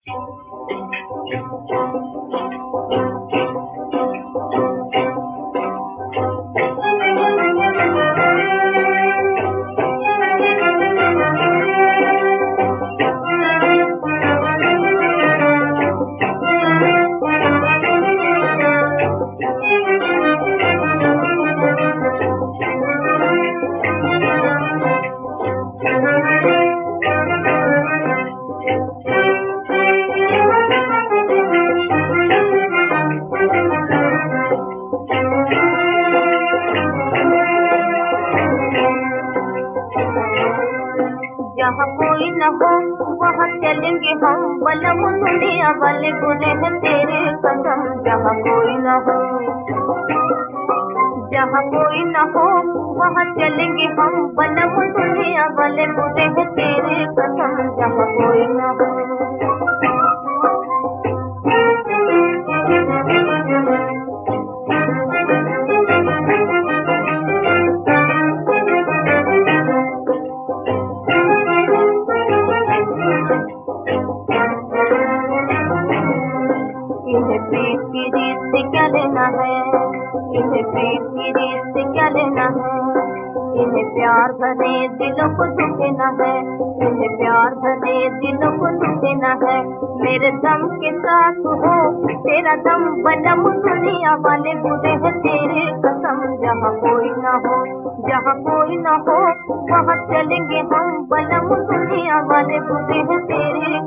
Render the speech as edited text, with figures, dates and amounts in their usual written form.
जहाँ कोई न हो वहाँ चलेंगे हम, बलम दुनिया वाले बुरे हैं तेरे कसम। जहाँ कोई न हो, जहाँ कोई न हो वहाँ चलेंगे हम, बलम दुनिया वाले बुरे हैं तेरे कसम। जहाँ कोई न हो। इन्हें प्रीत की रीत से क्या लेना है, इन्हें प्रीत की रीत से क्या लेना है। इन्हें प्यार भरे दिलों को दुखेना है, इन्हें प्यार भरे दिलों को दुखेना है। मेरे दम के साथ हो तेरा दम, बलम दुनिया वाले बुरे हैं तेरे कसम। जहाँ कोई न हो, जहाँ कोई न हो वहाँ चलेंगे हम, बलम दुनिया वाले बुरे हैं तेरे